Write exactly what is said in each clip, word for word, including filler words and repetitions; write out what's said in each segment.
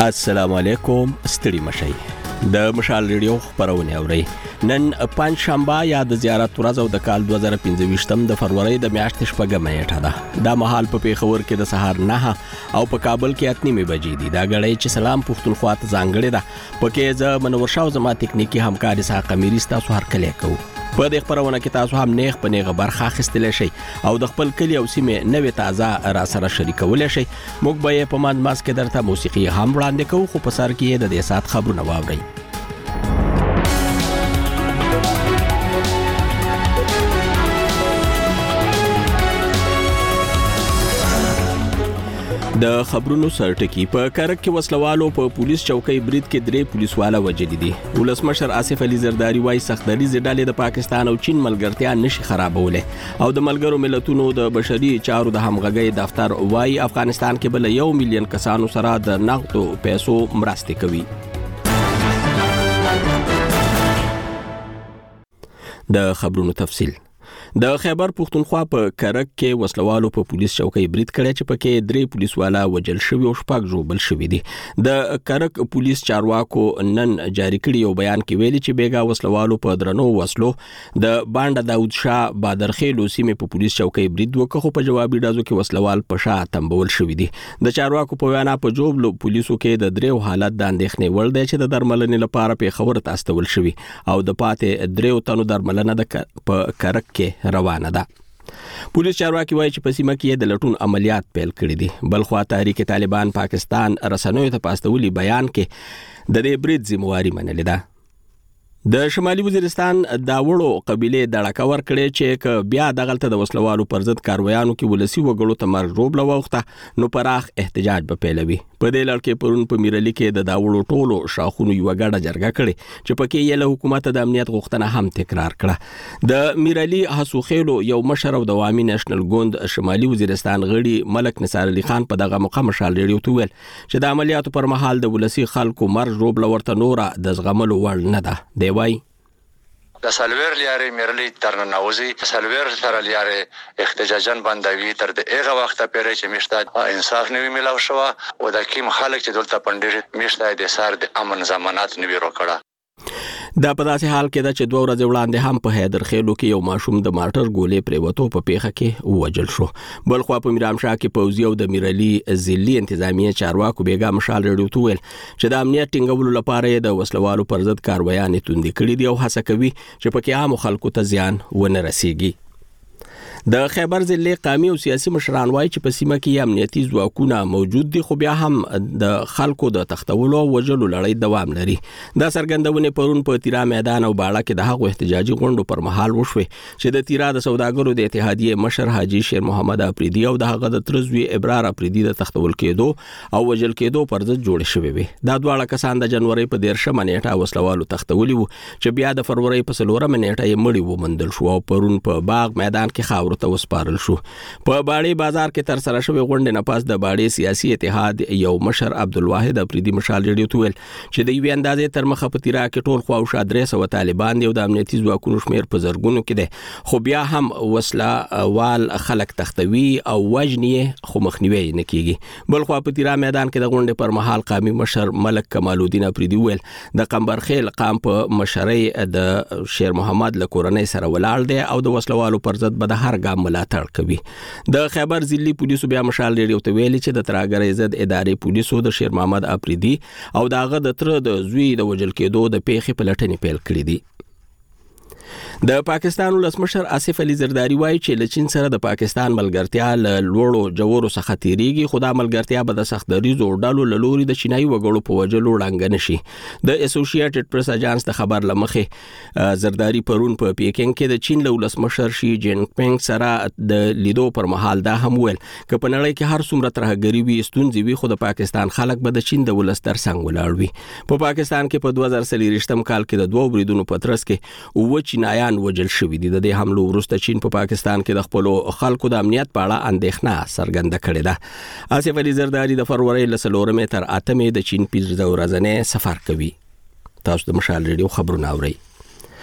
السلام علیکم، ستړي مشئ. د مشال ریډیو خبرونه اورئ. نن پنځ شنبه یا د زیارت ورځ او د کال دوه زره پنځه د فروری د میاشتې شپږمه نیټه ده. دا مهال په پیښور کې د سهار نه او په کابل کې اته نیمه بجې دي. دا غړې چې سلام پښتونخوا ته ځانګړې ده. پکې ز منور شاو زما تکنیکی همکار اسحاق امیری تاسو هر کله کوو. په دې خبرونه کې تاسو هم نیغ په نیغه برخه اخیستلی شئ او د خپل کلی او سیمې نوې تازه را سره شریکولی شئ. موږ به یې په منځ منځ کې درته موسیقي هم وړاندې کوو، خو په سر کې یې د دې ساعت خبرونه واورئ. د خبرونو سرټکی په کرک کې وسلوالو په پولیس چوکۍ برید کې درې پولیسواله وژلي دي. ولسمشر آصف علي زرداری وايي سختدریزې ډلې د پاکستان او چین ملګرتیا نشي خرابولی او د ملګرو ملتونو د بشري چارو د همغږۍ دفتر وايي افغانستان کې بل یو میلیون کسانو سره د نقدو پیسو مرستې کوي. د خبرونو تفصیل. د خیبر پښتونخوا په کرک کې وسلوالو په پولیس چوکۍ برید کړی چې پکې درې پولیسوالا وژل شوي او شپږ ژوبل شوي دي. د کرک پولیس چارواکو نن جاری کړي یو بیان کې ویلي چې بیګا وسلوالو په درنو وسلو د بانډه داود شاه بادرخیلو سیمې په پولیس چوکۍ برید وکړ، خو په جوابي ډزو کې وسلوال په شا تنبول شوي دي. د چارواکو په وینا په جوبلو پولیسو کې د دریو حالت د اندېښنې وړ دی چې د درملنې لپاره پیښور ته استول شوي او د پاتې دریو تنو درملنه د په کرک کې روانه ده. پولیس چارواکي وایي چې په سیمه کې د لټون عملیات پیل کړي دي. بل خوا تحریک طالبان پاکستان رسنیو ته په استولي بیان کې د دې برید ذمہواري منلې ده. د شمالي وزیرستان داوړو قبيله دړکه ور کړې چې ک بیا دغلته د وسلوالو پر ضد کاروایانو کې ولسی وګړو ته مرګ روبله وخته نو پراخ احتجاج به پیلوي. په دې لړ کې پرون په میرلی کې د داوړو ټولو شاخونو یو غړډه جرګه کړي چې پکې یې له حکومت د امنیت غوښتنه هم تکرار کړه. د میرلی حسوخیلو یو مشر او د عوامي نېشنل ګوند شمالي وزیرستان غړي ملک نثار علي خان په دغه مقام مشال ریډیو ته ویل چې د عملیاتو پر مهال د ولسی خلکو مرګ روبله ورته نوره د زغملو وړ نه ده. وای د سالویر لیاري میرلی تر نوزي سالویر سره لیاري احتجاجن بندوي تر د هغه وخت پورې چې مشته انصاف نوي ملاو شو او د کیم خلک چې دلته پندې مشته د سر د امن ضمانت نوي وکړه. دا په داسې حال کې ده چې دوه ورځې وړاندې هم په حیدر خیلو کې یو ماشوم د ماټر ګولې پریوتو په پیښه کې ووجل شو. بل خوا په میرامشاه کې پوځي او د میرلی ضلعي انتظامیه چارواکو بیګا مشال ریډیو ته ویل چې د امنیت ټینګولو لپاره د وسلوالو پر ضد کاروایانې توندې کړي دي او هڅه کوي چې پکې عام خلکو ته زیان ونه رسیږي. د خیبر ضلع قومي او سیاسي مشران وایي چې په سیمه کې امنیتي ځواکونه موجود دي، خو بیا هم د خلکو د تختولو او وژلو لړۍ دوام لري. دا څرګندونه پرون په تیرا میدان او باړه کې د هغو احتجاجي غونډو پر مهال وشوه چې د تیرا د سوداګرو د اتحادیې مشر حاجی شیر محمد افریدي او د هغه د ترزوی ابرار افریدي د تختول کېدو او وژل کېدو پر ضد جوړ شوي وي. دا دواړه کسان د جنوري په دیرشمه نیټه وسلوالو تختولي وو چې بیا د فروری په څلورمه نیټه یې مړي ومندل شو او پرون په باغ میدان کې خاور ته وسپارل شو. په باړې بازار کې تر سره شوی غونډې نه پاس د باړې سیاسي اتحاد یو مشر عبدالواحد افریدي مشال ریډیو ته ویل چې د یوې اندازې تر مخه په تیرا کې ټول خواوشا درې سوه طالبان دي او د امنیتي ځواکونو شمیر په زرګونو کې دی، خو بیا هم وسله وال خلک تختوي او وژني خو مخنیوي نه کیږي. بل خوا په تیرا میدان کې د غونډې پر مهال قومي مشر ملک کمال الدین افریدي ویل د قمبرخیل قام په مشرۍ د شیر محمد له کورنۍ سره ولاړ دی او د وسلوالو پر ضد به د هر ګام ملاتړ کوي. د خیبر ضلعي پولیسو بیا مشال ریډیو ته ویلي چې د ترهګرۍ ضد ادارې پولیسو د شیر محمد افریدي او د هغه د تره د زوی د وژل کېدو د پیښې پلټنې پیل کړې دي. د پاکستان ولسمشر آصف علي زرداری وايي چې له چین سره د پاکستان ملګرتیا له لوړو جوړو څخه تیریږي، خو دا ملګرتیا به د سختدریزو ډلو له لوري د چینایي وګړو په وژلو ړنګه نشي. د اسوسییټډ پریس اجانس د خبر له مخې زرداری پرون په پیکینګ کې د چین له ولسمشر شي جین پینګ سره د لیدو پر مهال دا هم ویل چې په نړۍ کې هر څومره ترهګري وي ستونزې وي، خو د پاکستان خلک به د چین د ولس تر څنګ ولاړ وي. په پاکستان کې په دوه زره څلوېښتم کال کې د دوه بریدونو په ترڅ کې اووه چینایان وژل شوي دي. د دې حملو وروسته چین په پا پاکستان کې د خپلو خلکو د امنیت په اړه اندېښنه څرګنده کړې ده. آصف علي زرداری د فروری له څلورمې تر اتمې د چین پنځه ورځنی سفر کوي. تاسو د مشال ریډیو خبرونه اورئ.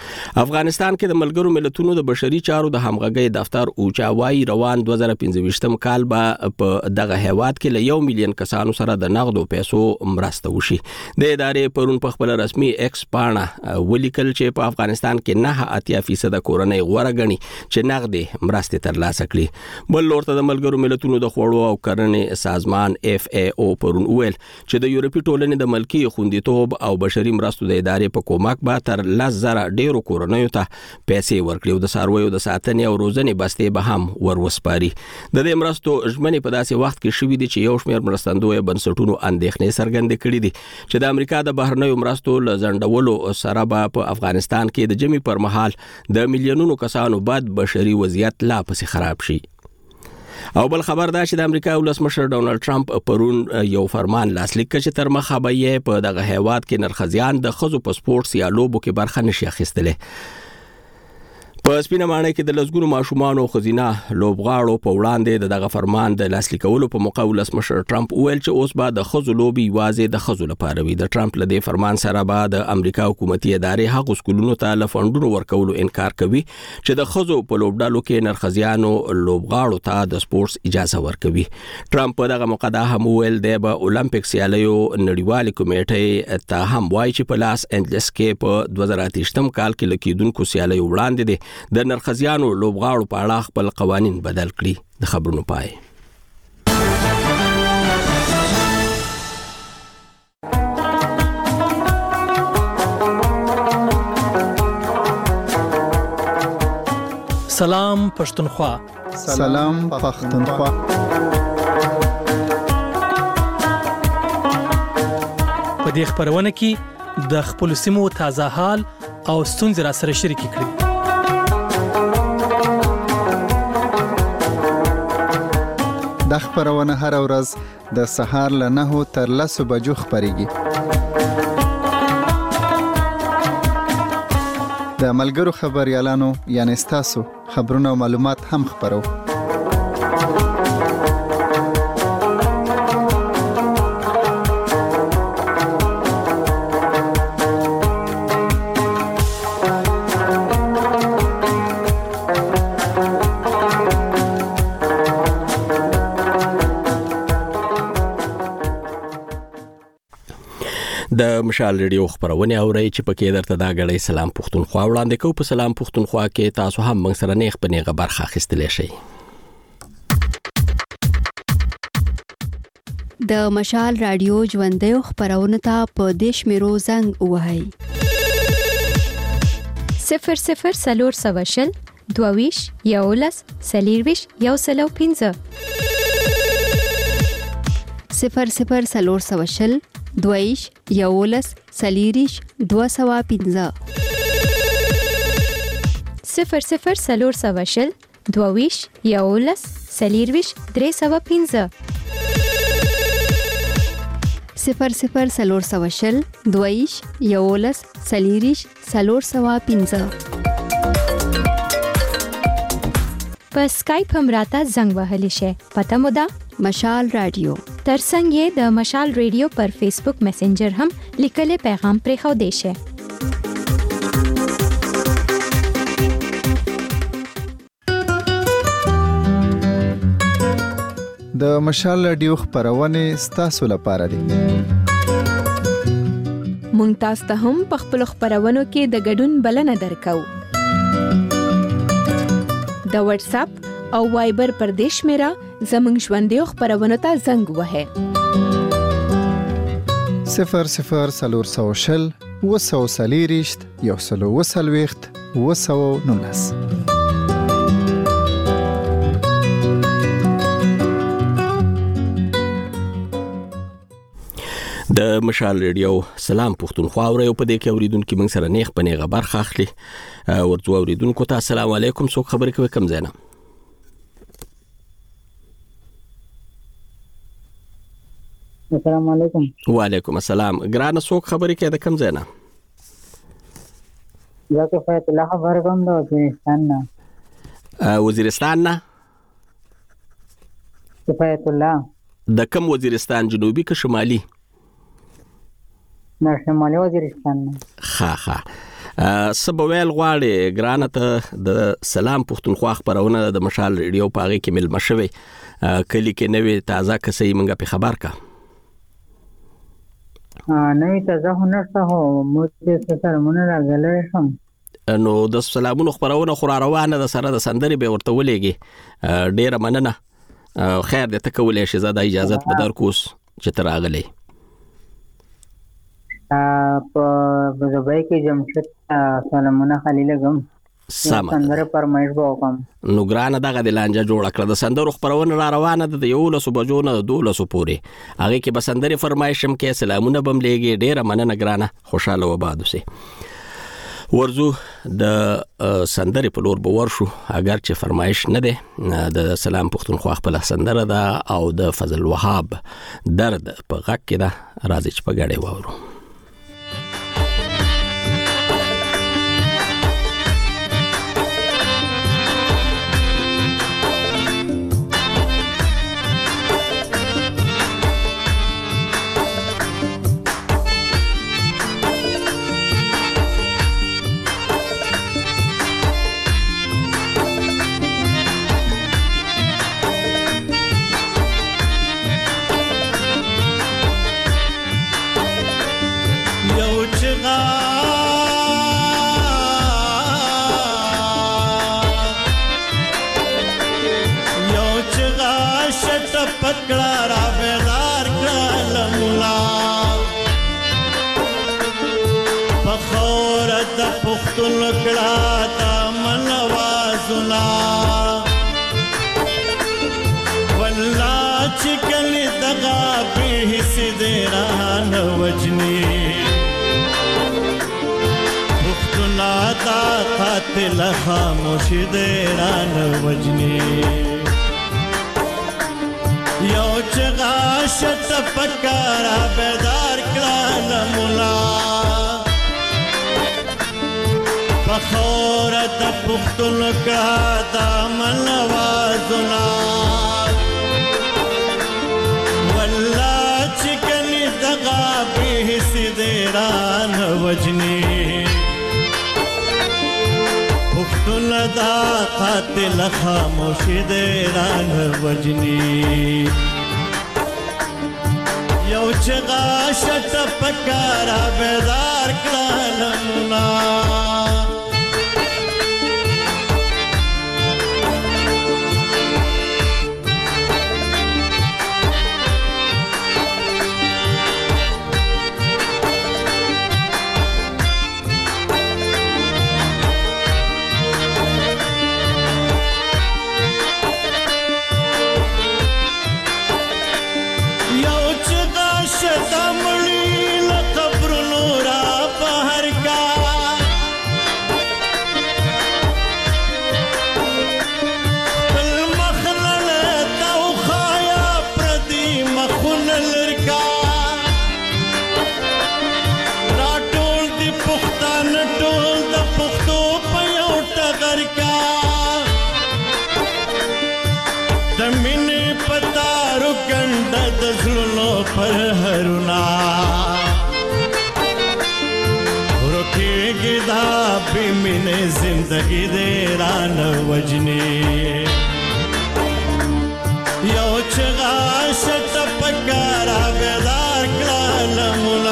افغانستان کې د ملګرو ملتونو د بشري چارو د همغږي دفتر اوچاوي روان دوه زره پنځه کال به په دغه هیواد کې له یو میلیون کسانو سره د نقدو پیسو مرسته وشي. د ادارې پرون په خپل رسمي ایکس پاڼه ولیکل چې په افغانستان کې نه اتیا فیصد کورنۍ غوړه غني چې نقدې مرستې ترلاسه کړي. بل لورته د ملګرو ملتونو د خوړو او کرنې سازمان اف ای او پرون ویل چې د یورپی ټولنې د ملکی خوندیتوب او بشري مرستو د ادارې په کومک به تر لس زره ډیرو کورنیو ته پیسې ورکړي او د څارویو د ساتنې او روزنې بستې به هم وروسپاري. د دې مرستو ژمنې په داسې وخت کې شوې دي چې یو شمېر مرستندوی بنسټونو اندېښنې څرګندې کړې دي چې د امریکا د بهرنیو مرستو له ځنډولو سره به په افغانستان کې د جمی پر مهال د میلیونونو کسانو بد بشري وضعیت لا پسې خراب شي. او بل خبر دا چې د امریکا ولسمشر ډونالد ټرمپ پرون یو فرمان لاسلیک کړ چې تر مخه به یې په دغه هیواد کې نرخزیان د خزو په سپورتس یا لوبو کې برخه نشي اخیستلې. په سپینه ماڼۍ کې د لسګونو ماشومان او خزینه لوبغاړو په وړاندې د دغه فرمان د لاسلیکولو په موقع ولسمشر ټرمپ ویل چې اوس به د خزو لوبي یوازې د خزو لپاره وي. د ټرمپ له دې فرمان سره به د امریکا حکومتي ادارې هغو سکولونو ته له فندونو ورکولو انکار کوي چې د خزو په لوبډالو کې نرخزیانو لوبغاړو ته د سپورتس اجازه ورکوي. ټرمپ په دغه موقع دا هم ویل دی به اولمپیک سیالیو نړیوالې کمیټې ته هم وایي چې په لاس انجلس کې په دوه زره اته کال کې لکیدونکو سیالیو وړاندې دي د نرخزیانو لوبغاړو په اړه خپل قوانین بدل کړي. د خبرونو پای. سلام پښتونخوا. سلام پښتونخوا. په دې خبرونه کې د خپل سیمو تازه حال او ستونزې را سره شریک کړئ. د خبرونه هر ورځ د سهار له نهو تر لسو بجو خبريږي. د ملګرو خبريالانو یعنی تاسو خبرونه او معلومات هم خبرو. د مشال ریډیو خبرونه اوري چې پکې درته دا غړې سلام پښتونخوا وړاندې کو. په سلام پښتونخوا کې تاسو هم موږ سره نیغ په نیغه برخه اخیستلی شئ. د مشال رادیو ژوندۍ خبرونه ته په دیش میرو زنګ وهاي صفر صفر سلور سواشل دوویش یولس سلیرویش یو سلو پینځه صفر صفر سلور سواشل دویش یولس سلیریش دو سوا پینځه صفر صفر سلور سواشل دویش یولس سلیرویش درې سوا پینځه صفر صفر سلور سواشل دویش یولس سلیریش سلور سوا پینځه په سکایپ هم راته زنګ وهلی شي. پته مو ده مشال رادیو. ترڅنګ یې د مشال ریډیو پر فیسبوک میسنجر هم لیکلي پیغام پرې خو دی شي. د مشال رادیو خبرونه ستاسو لپاره دي. مونږ تاسو ته هم په خپل خبرونو کې د ګډون بلنه درکو. د واتس اپ او وایبر پر دیش میرا زمنګ ژوندۍ خبرونه ته زنګ وهه صفر صفر سلور سوشل وسو سلیریشت یو سلو وسلويخت وسو نونس. د مشال ریډیو سلام پښتونخوا اوري په دې کې اوریدونکو موږ سره نیغ په نیغه برخه اخلي. ورته اوریدونکو ته السلام علیکم. څوک خبرې کوي کوم ځای نه؟ السلام علیکم. وعلیکم السلام. ګرانه څوک خبرې کوي د کوم ځای نه؟ زه کفایت الله خبر کوم د وزیرستان نه. وزیرستان نه؟ کفایت الله. د کوم وزیرستان، جنوبي که شمالي؟ نه، شمالي وزیرستان نه. ها ها سبویل غواړي ګرانه ته د سلام پښتونخوا خبرونه د مشال ریډیو پاغي کې مل مشوي کلی کې نوې تازه کسي منګه په خبر کا نوې تازه هنرته هو موږ سره مونږ راغلې شم نو د سلامونو خبرونه خو روانه د سره د سندري به ورته ولېږي ډیره مننه خیر دې ته کولې شي زده اجازه به در کوس چې تر راغلي په دبي کې جمشید سلامونه خلیل غم سم سندره پرمایش وکم نو ګرانه دغه د لانجه جوړ کړه د سندرو خبرونه را روانه د یو لسو بجو نه دولسو پورې هغه کې به سندري فرمایشم کې سلامونه بم لېږي ډیره مننه ګرانه خوشاله وبادو سي ورزو د سندرې په لور به ورشو اگر چې فرمایش نه ده د سلام پښتونخوا خپل سندره ده او د فضل وهاب درد په غږ کې ده راځي چې په غاړې وورو قاتل خاموش دیران وجنی یو چغا شت پکارا بیدار کلان مولا فخورت پختن کا دامن وازنا واللہ چکنی دغا بیس دیران وجنی پختون دا قاتل خاموش دیران وجنی یو چغا شت پکارا بیدار کلالمنا پر هرونا روکے گدا بیمین زندگی دیران وجنی یو چغا شت پکارا بیدار کلالمنا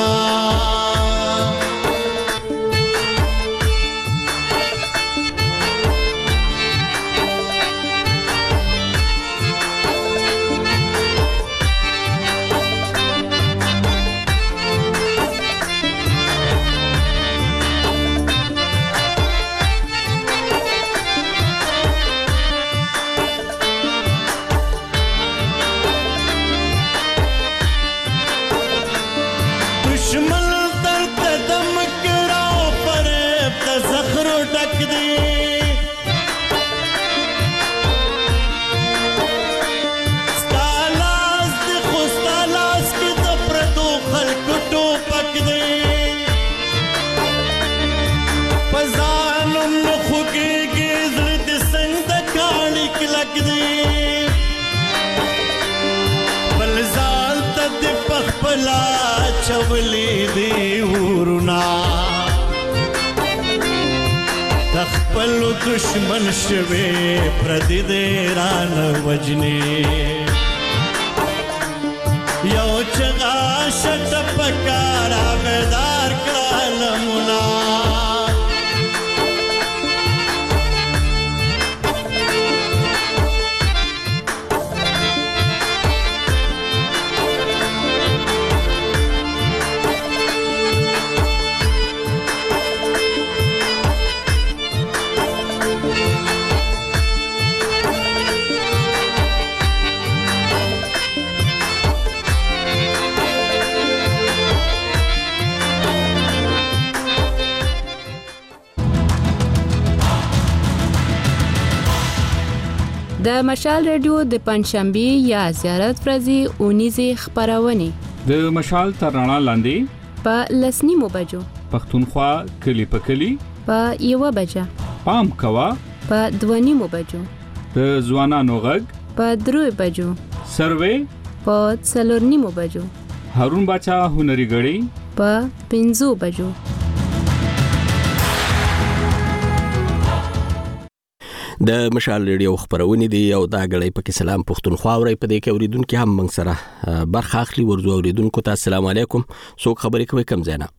چولی دی ورنا خپل دشمن شوي پردي دې رانه وجني یو چغا شت پکارا بیدار کلمنا د مشال رادیو د پنځشنبه یا زیارت ورځې اونیزه خبرونه د مشال ترانه لاندې په لسنیمو بجو پښتونخوا کلی په کلی په یو بجه پام کوا په دوانیمو بجو د ځوانانو غږ په درو بجو سروې په څلورنیمو بجو هارون باچا هنري غړي په پنځو بجو د مشال ریډیو خبرونه دي او دا غړي په سلام پښتونخوا اوري په دې کې اوریدونکو هم موږ سره برخه اخلي ورزو اوریدونکو ته السلام علیکم څوک خبرې کوي کم زینا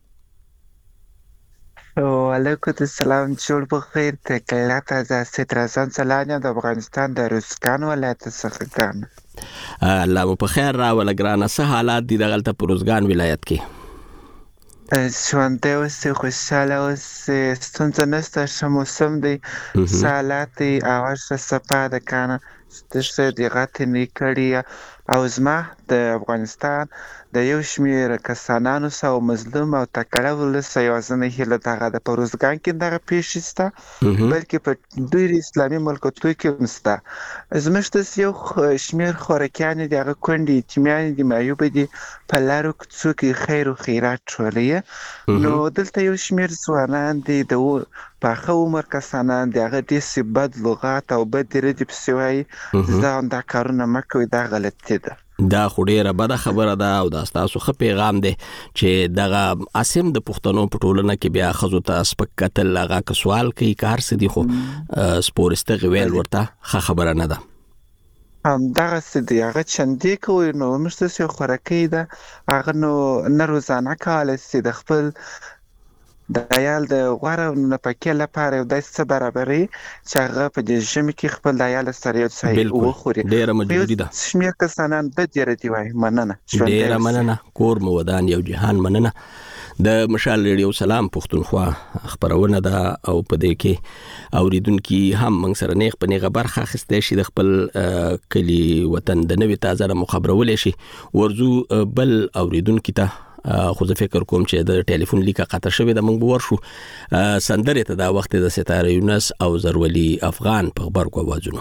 وعلیکم السلام جوړ په خیر ته کله تازه سترازان سلام د افغانستان د روزګان ولایت څخه ګان الله په خیر را ولګرانه سه حالات دي دغلت په روزګان ولایت کې ژوندی اوسې خوشحاله اوسې ستونزه نشته ښه موسم دی سالات دی هوا ښه صفا ده کنه څه دقت نه کړي او زما د افغانستان د یو شمېر کسانانو سره مظلوم او تکړه ولس یوازینۍ هیله دغه د په روزګان کې دغه پیښې شته بلکې په ډېرو اسلامي ملکونو کې هم شته زموږ داسې یو شمېر خوراکیانې دي هغه کونډې یتیمانې دي معیوبې دي په لارو کوڅو کې خیر و خیرات ټولوي نو دلته یو شمېر ځوانان دي د پاخه عمر کسانان دي هغه داسې بد لغات او بد ردې پسې وایي زه هم دا کارونه مه کوئ دا غلطي ده دا خو ډیره بده خبره ده او دا ستاسو ښه پیغام دی چې دغه اسیم د پښتنو په ټولنه کې بیا ښځو ته سپک کتل هغه که سوال کوي کار څه دي خو سپورستغې ویل ورته ښه خبره نه ده همدغسې دی هغه چندې کوي نو موږ داسې یو خوراکۍ ده هغه نو نه روزانه کولی شي د خپل د عیال د غوره نفقې لپاره یو داسې څه برابروي چې هغه په دې ژمي کې خپل د عیال سره یو څه وخوري ډېره مجبوري ده شمېر کسانان بد ردي وایي مننه ډېره مننه کور مو ودان یو جهان مننه د مشال ریډیو سلام پښتونخوا خبرونه ده او په دې کې اوریدونکو هم موږ سره نیغ په نیغه برخه اخیستی شي د خپل کلی وطن د نوې تازه مخابرولې شي ورزو بل اوریدونکو ته خو زه فکر کوم چې د ټلیفون لیکه قطع شوې ده موږ به ورشو سندرې ته دا وخت د ستاره یونس او زرولي افغان په غبرګو اوازونو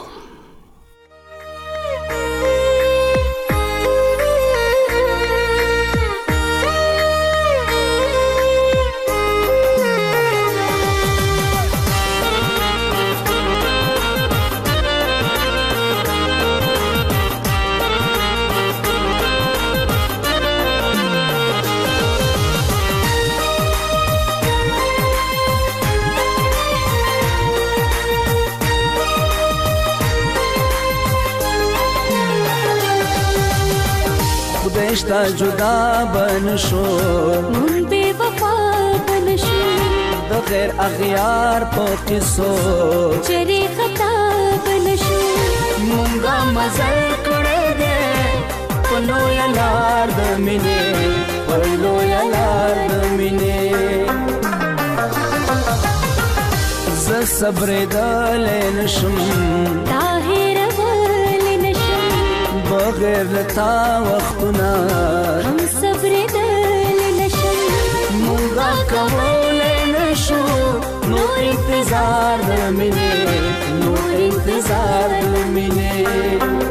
رشتہ جدا بنشو مون بے وفا بنشو د غیر اغیار په قصو چری خطا بنشو مونږه مزل کړه دې په لوی لار د مینې په لوی لار د مینې ز صبر دل نشم طاهر ول نشم بغیر لتا وختنا هم صبر دل نشم مونږه کول نشو نو انتظار د مینې نو انتظار د مینې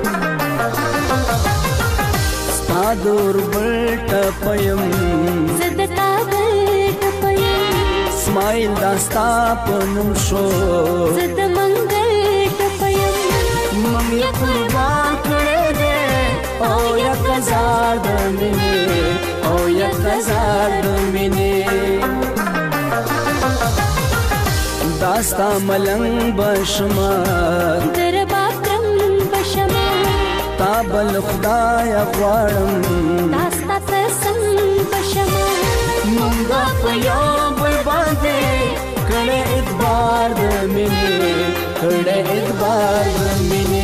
ستا دور بلټ پیم زدتا بلټ پیم اسماعیل داستا پنم شو زد منگل ټپیم مم یا قربان کړه دې او یا قزار د مینې او یا قزار د مینې داستا ملنګ بشما درباکرم بشما تابل خدای غواړم داستا تسم بشما مونږه په یو بل باندې کړه اعتبار د مینې کړه اعتبار د مینې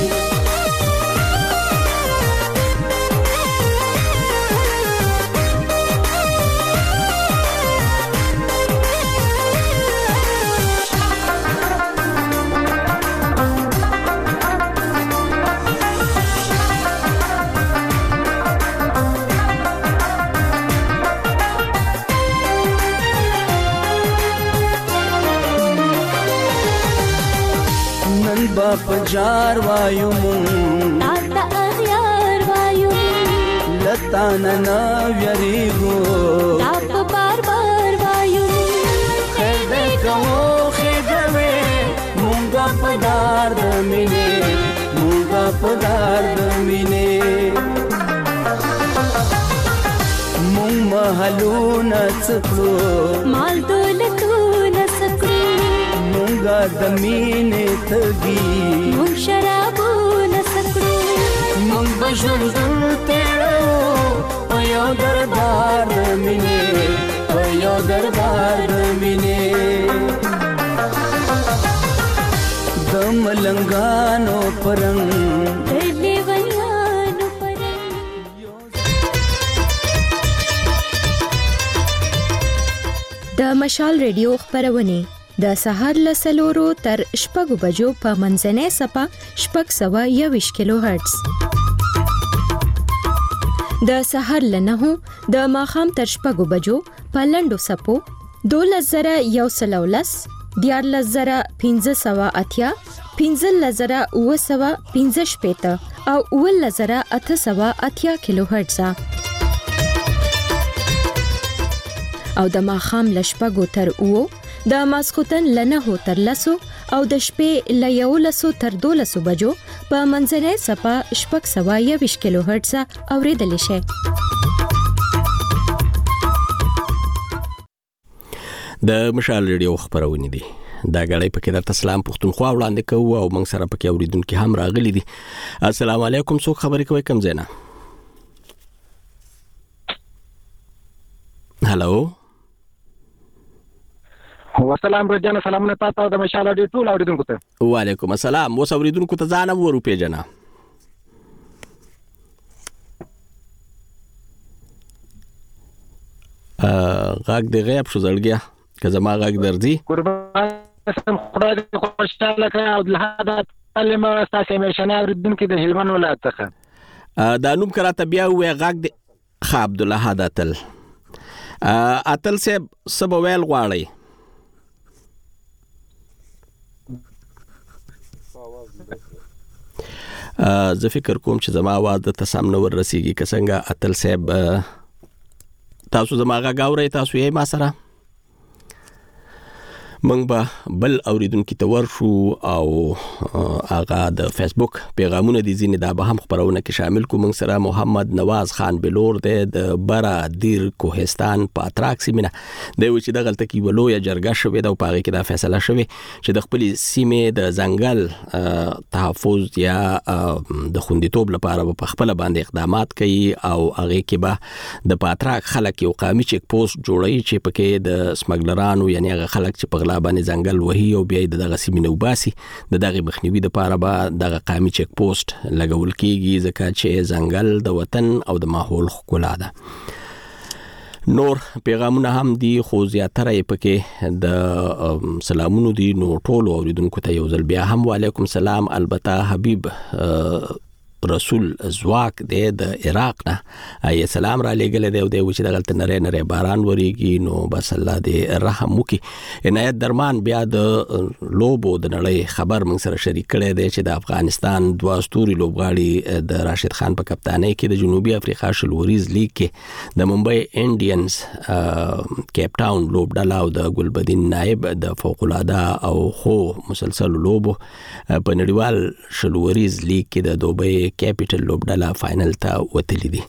باپ جار وایو مون تا اغیار وایو لتا ننا ویریگو تا بار بار وایو خیر دے کمو خیدوے مونگا پدار دمینے مونگا پدار دمینے مونگ محلو نسکلو مال دولتو نسکلو مونگا دمینے تگی مونگ شرابو نسکلو مونگ بجندل تیرو پیو دربار دمینے پیو دربار دمینے دم لنگانو پرنگ دلی ویانو پرنگ د مشال ریډیو خبرونه د سهار له سلورو تر شپږو بجو په منځنۍ سپه شپږ سوه یوویشت کیلو هرتز د سهار له نهو د ماښام تر شپږو بجو په لنډو سپو دولس زره یو سل او لس دیارلس زره پنځه سوه اتیا پنځلس زره اوه سوه پنځه شپېته او اوولس زره اته سوه اتیا کیلو هرتز او د ماښام له شپږو تر اوو د ماسخوتن له نهو تر لسو او د شپې له یولسو تر دولسو بجو په منځنۍ سپه شپږ سوه یوویشت کیلو هرتز اورېدلی شئ. د مشال ریډیو خبرونه دي دا غړې پکې درته سلام پښتونخوا وړاندې کوو او موږ سره پکې اوریدونکو هم راغلي دي. السلام علیکم، څوک خبرې کوي کوم ځای نه؟ هالو والسلام رجانا سلامونه تاسو د مشال ریډیو ټول اوریدونکو ته. وعلیکم السلام. اوس اوریدونکو ته ځان ورو پیژنه. ا غاګ دی غیب شو زړګیا که زما غاګ درځي قربان سم خدای دې خوشاله کړه او له هدا کلمه تاسو مېشنه اوریدونکو د هلمند ولایت څخه دا نوم کراته بیا وې غاګ دی خ عبد الله هداتل اتل صاحب سبا ویل غواړي. زه فکر کوم چې زما आवाज د تسام نور رسیږي که څنګه اتل صاحب تاسو زما غا غاوري تاسو یې ما سره منګ به بل اوریدونکو ته ورشو او هغه د فیسبوک پیغامونه دي ځینې دا به هم خبرونه کې شامل کوم. سره محمد نواز خان بلور د برا دیر کوهستان پاتراک سیمه د وچ د غلطه کې ولویا جرګه شوې د پاره کې دا فیصله شوې چې د خپل سیمه د ځنګل تحفظ یا د خوندیتوب لپاره په خپل باندې اقدامات کوي او هغه کې به د پاتراک خلک یو قومي چک پوسټ جوړي چې پکې د سمګلرانو یعنی هغه خلک چې په باندې ځنګل وهي او بیا د دغه سیمې نوباسي د دغه مخنیوي لپاره به دغه قومي چک پوسټ لګول کیږي ځکه چې ځنګل د وطن او د ماحول ښکلا ده. نور پیغامونه هم دي خو زیاتره پکې د سلامونو دي. نو ټول اوریدونکو ته یو ځل بیا هم وعلیکم سلام. البته حبیب رسول زواک د عراق نه ای سلام را لګل دی او د وچ دغلت نری نری باران وریږي نو بس الله دې رحم وکي. عنایت درمان بیا د لوبو د نړۍ خبر موږ سره شریک کړی دی چې د افغانستان دوه ستوري لوبغاړي د راشد خان په کپتانۍ کې د جنوبي افریقا شلوریز لیگ کې د ممبئی انډینز کیپ ټاون لوبډله او د ګلبدین نائب د فوق العاده او خو مسلسل لوبو په نړیوال شلوریز لیگ کې د دوبۍ کیپټل لوبډله فائنل ته وتلی دي.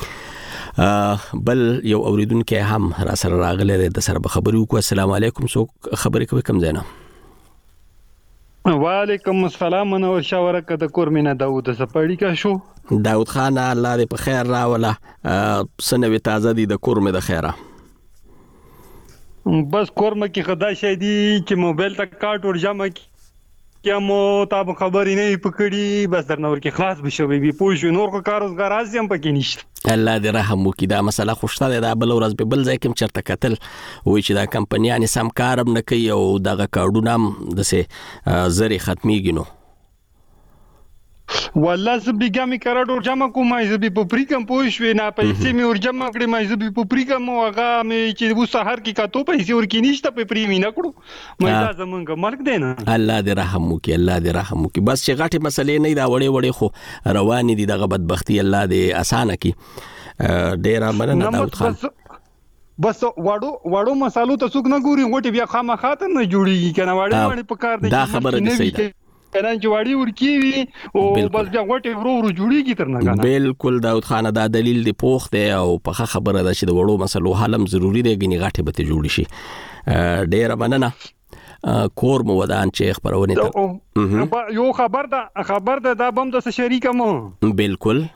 بل یو اوریدونکو هم را سره راغلی د سره خبرو کو. السلام علیکم، څوک خبرې کوي کوم ځای نه؟ وعلیکم السلام منور شاورکه د کور مینه داوود سپاړی کا شو داود خان الله دې په خیر راوله سنوي تازه دي د کور مې د خیره بس کور مې کې خدای شې دي چې موبایل ته کارت ور جمع کیا مو تاسو خبرې نه پکړي بس درنور کې خلاص بشوي به پوه نور کو کاروزګار ازم پکې نشته الله دې رحم وکړي دا مسله خوشته ده بل ورځ به بل ځای کې چرته قتل وای چې دا کمپنیانې سم کارم نه کوي او دغه کارډونه هم د سه زری ختميږي نو والله زبې ګامي کارډ ور جمع کوم زبې په پریکم پوه شوې نه پیسې مې ور جمع کړې مې زبې په پریکم هغه مې چې و سحر کې کاتو پیسې ور کې نشته په پریمي نه کړو مې دا زمونږ مرګ دی نه الله دې رحم وکړي الله دې رحم وکړي بس چې غټي مسلې نه دا وړې وړې خو روان دي دغه بدبختی الله دې اسانه کړي ډېر مننه داود خان بس واړو واړو مسالو ته څوک نه ګوري غوټي بیا خامخاته نه جوړيږي کنه واړې واړې په کار دي دا خبره دې صحیح ده کنه چې واړی ورکیوي او بس بیا غوټه ورو ورو جوړیږي تر نه کنه بالکل داود خان دا دلیل دی پوخ دی او په خبره ده چې د وړو مسلو حلم ضروری دی غنی غاټه به جوړی شي ډیر مننه کور مو ودان چې خبرونه ته یو خبر ده خبر ده دا بم د شریک مو بالکل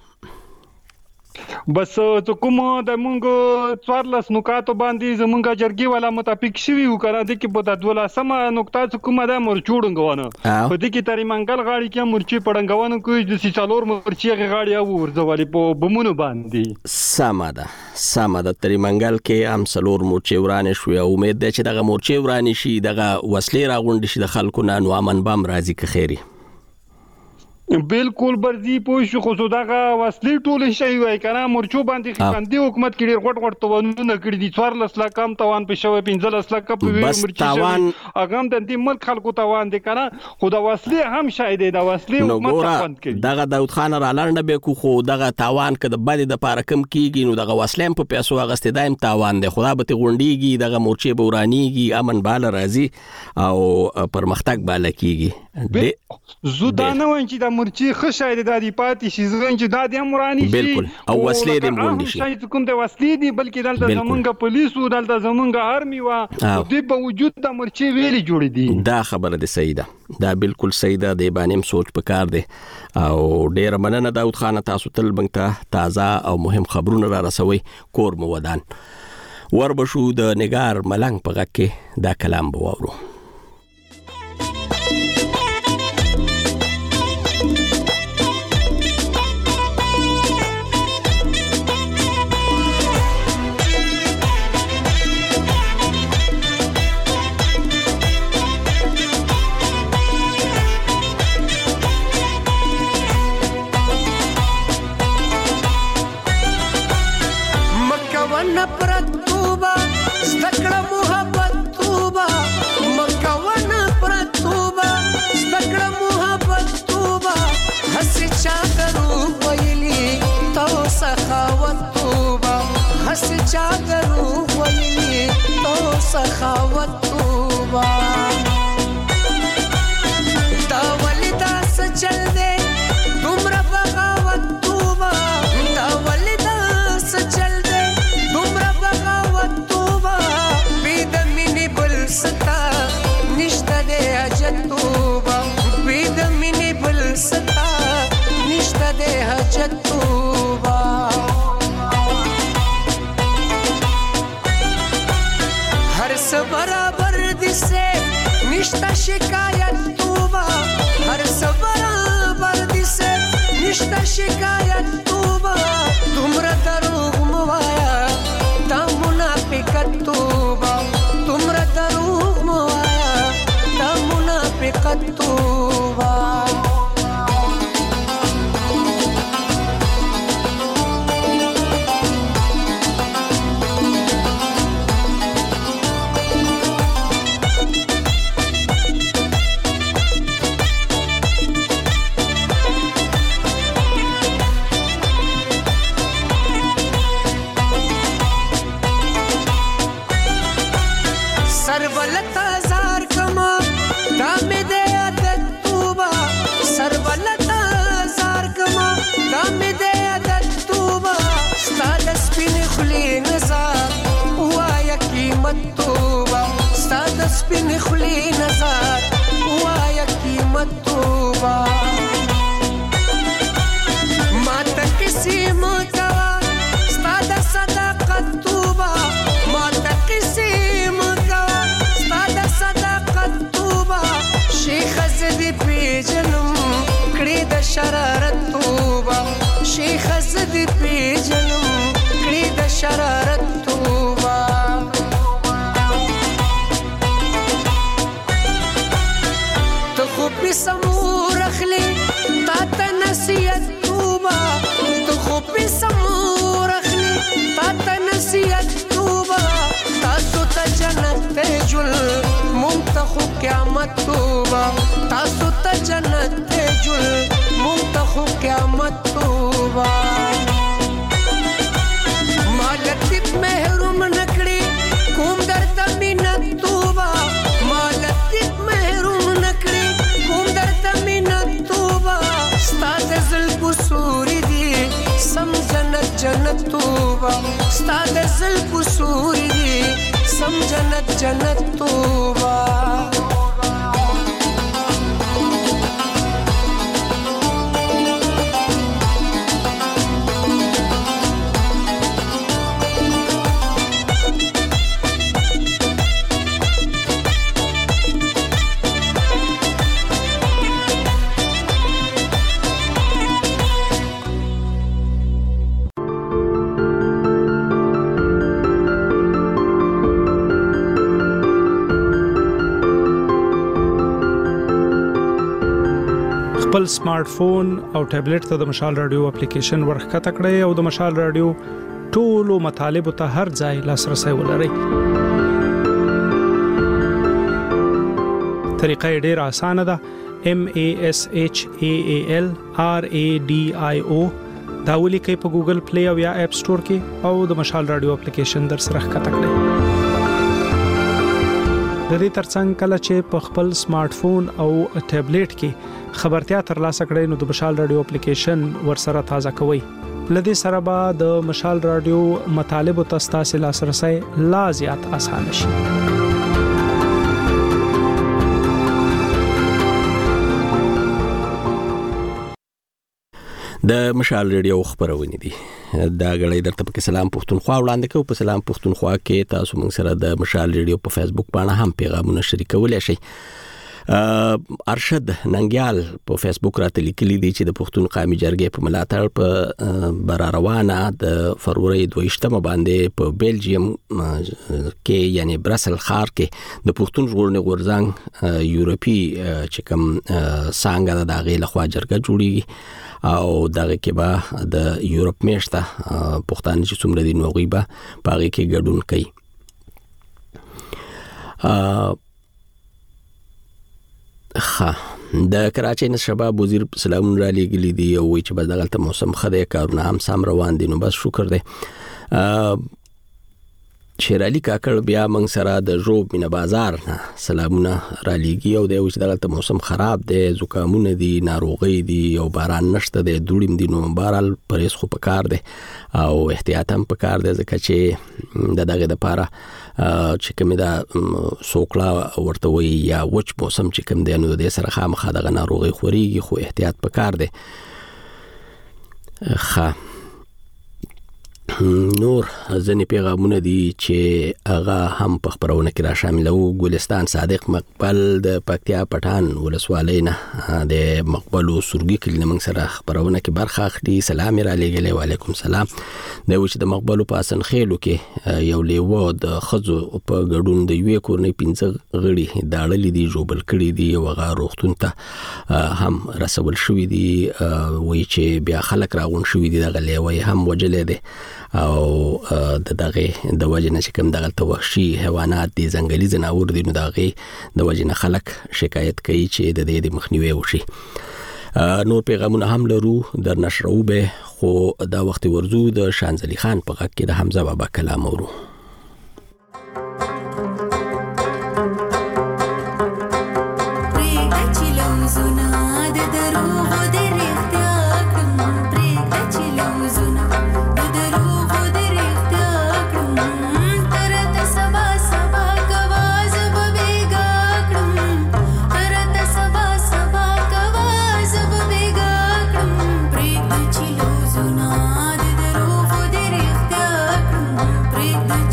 بس ته کوم د مونږ څوارلس نقاط باندې زمونږه جرګي والا متفق شوی وکړه د کې په دولة سم نقطه کومه د مرچوډنګونه په دې کې تری منګل غاړي کې مرچي پړنګونه کوي د سیچالور مرچي غاړي او ورځولې په بمونو باندې سماده سماده تری منګل کې هم سلور مرچي ورانه شو او امید ده چې دغه مرچي ورانه شي دغه وسلې راغونډ شي د خلکو نه نو امن بام راځي که خیری بالکل برزي پوه شو خو دغه وسلې ټول شي وای کنه مرچو باندې خاندي حکومت کې ډېر غټ غټ توانونه کړی دي څوارلس لک کم توان په شوې پنځلس لک په مرچي اغه هم د دې ملک خلکو توان دي کنه خو د وسلې هم شاید د وسلې حکومت توان کړي دغه داود خان را لاندې به کو خو دغه توان کده بد د پاره کم کیږي نو دغه وسلې په پیسو غستې دایم توان دي خدا به غونډيږي دغه مرچي بورانيږي امن bale راځي او پرمختګ bale کیږي زو دا نه وای چې د مرچي خشاید د دې پاتې شي ځکه چې دا د امراني شي بالکل او وسلې دې مونږ شي شاید کوم د وسلې دي بلکې دلته زمونږ پولیسو دلته زمونږ آرمي وا د په وجود د مرچي ویلي جوړې دي دا خبره ده صحیح ده دا بالکل صحیح ده د باندې سوچ پکار دي او ډیر مننه داود خان تاسو تل بنګ تازه او مهم خبرونه را رسوي کور مو ودان وربشو د نگار ملنګ په غږ کې دا کلام بوورو سخاوت توبا دا ولدا سچل دے تمرا بغاوت توبا دا ولدا سچل دے تمرا بغاوت توبا بيد مني بل ستا نشتا دے حجت توبا بيد مني بل ستا نشتا دے حجت توبا برابر दिसे निष्ठा शिकायत तुबा हर सब बराबर दिसे निष्ठा शिकायत तुबा तुमरा दरूग मवाया ता मुनाफिकत तुबा तुमरा दरूग मवाया ता मुनाफिकत तुबा सरवलता जार कमा दामे दे आदत شرارت توبه شیخ زد پی جنم کړي د شرارت توبه ته خو په سمور اخلي تا ته نصیحت توبه ته خو په سمور اخلي تا ته نصیحت توبه تاسو ته جنت ته جل مونږ ته خو قیامت توبه تاسو ته جنت ته جل مونږ ته خو قیامت توبه مالتیب محروم نکړي کوم درته مینت توبه مالتیب محروم نکړي کوم درته مینت توبه ستا د زلفو سوري دي سم جنت جنت توبه ستا د زلفو سوري دي سم جنت جنت توبه خپل سمارټ فون او ټابلیټ ته د مشال رادیو اپلیکیشن ورخکته کړئ او د مشال رادیو ټولو مطالبه ته هر ځای لاسرسي ولرئ. طریقه ډیره اسانه ده. M A S H A A L R A D I O دا ولیکئ په ګوګل پلی او یا اپ سٹور کې او د مشال رادیو اپلیکیشن در سره ښکته کړئ. د دې ترڅنګ کله چې په خپل سمارټ فون او ټابلیټ کې خبرتیا ترلاسه کړئ نو د مشال رادیو اپلیکیشن ورسره تازه کوئ. لدې سره به د مشال رادیو مطالبه تاسو لاسرسي لا زیات آسان شي. د مشال رادیو خبرونه دي دا غړي درته په سلام پښتونخوا وړاندې کوم. په سلام پښتونخوا کې تاسو موږ سره د مشال رادیو په فیسبوک باندې هم پیغامونه شریکولای شئ. ارشد ننګیال په فیسبوک راته لیکلي دي چې د پښتون قومي جرګې په ملاتړ په بر روانه د فروری دویشتمه باندې په بیلجیم کې یعنی برسل ښار کې د پښتون ژغورنې غورځنګ یورپی چې کوم څنګه د هغې لخوا جرګه جوړیږي او دغه کې به د یورپ میشته پښتانه چې څومره دي نو هغوی به په هغې کې ګډون کوي. ښه د کراچۍ نه شباب وزیر سلامون را لېږلي دي او وایي چې بس دغلته موسم ښه دی کارونه هم سم روان دي نو بس شکر دی. شیرعلي کاکړ بیا موږ سره د ژوب مینه بازار نه سلامونه را لېږي او دی وایي چې دغلته موسم خراب دی زکامونه دي ناروغۍ دي او باران نشته دی دوړې هم دي نو بهرحال پرهیز خو پکار دی او احتیاط هم پکار دی ځکه چې د دغې دپاره چې کومه دا سوکړه ورته وي یا وچ موسم چې کوم دی نو د سره خامخا دغه ناروغي خوريږي خو احتیاط پکار دی. ښه نور ځنې پیغامونه دي چې هغه هم په خبرونه کې را شاملو. ګلستان صادق مقبل د پکتیا پټان ولسوالۍ نه د مقبل او سورګي کلی موږ سره خبرونه کې برخه اخلي. سلام را لېږلی. وعلیکم سلام. د وچ د مقبل په اسن خېلو کې یو لیوه د خزو په ګډون د یوې کورنۍ پنځه غړي داړلې دي جوبل کړي دي او هغه روغتون ته هم رسول شوی دي. وایي چې بیا خلک راغون شوی دي دغه لیوه هم وجلې دي او د دغه د وجه نه چې کوم دغه وحشي حیوانات دي ځنګلي ځناور دي نو دغه د وجه نه خلک شکایت کوي چې د دې د مخنیوي وشي. نور پیغامونه هم لرو در نشرو به خو دا وخت ورزو د شانزلی خان په غږ کې د حمزه بابا کلام ورو. Break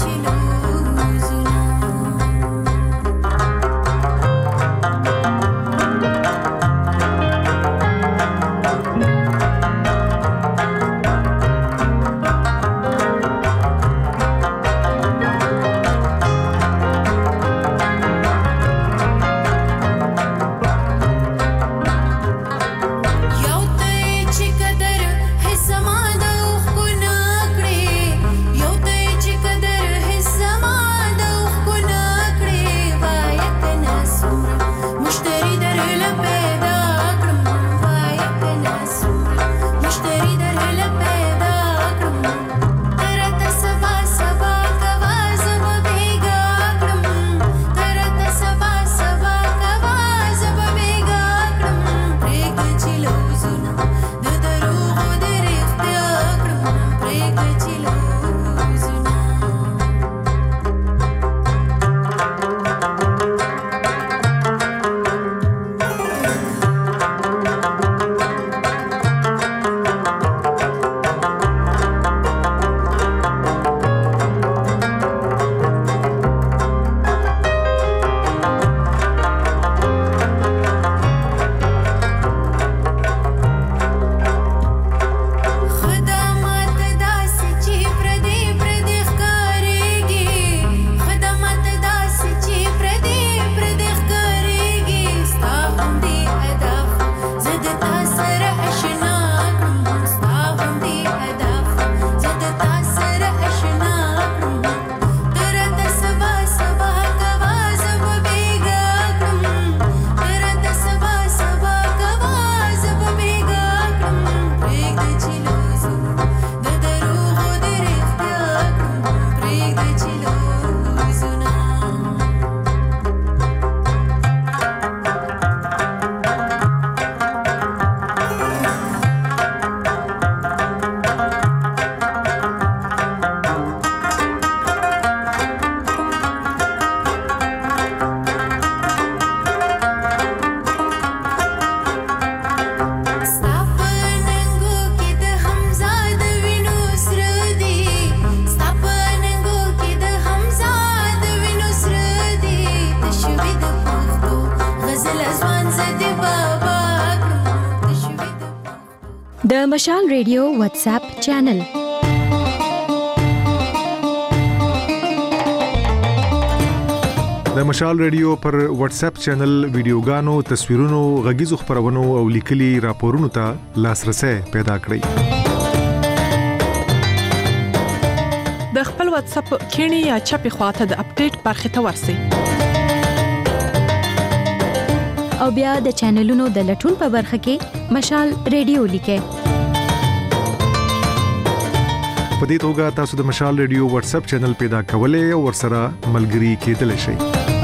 د مشال ریډیو واتس اپ چینل د مشال ریډیو پر واتس اپ چینل ویډیوګانو، تصویرونو، غږیزو خبرونو او لیکلي راپورونو ته لاسرسي پیدا کړئ. د خپل واتس اپ کینی یا چپی خواته د اپډیټ برخه ته ورسی او بیا د چینلونو د لټون په برخه کې مشال ریډیو لیکه. په دې توګه تاسو د مشال ریډیو واتس اپ چینل پیدا کولای او ورسره ملګري کېدلی شئ.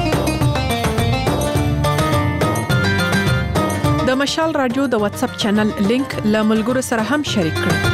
د مشال رادیو د واتس اپ چینل لینک له ملګرو سره هم شریک کړئ.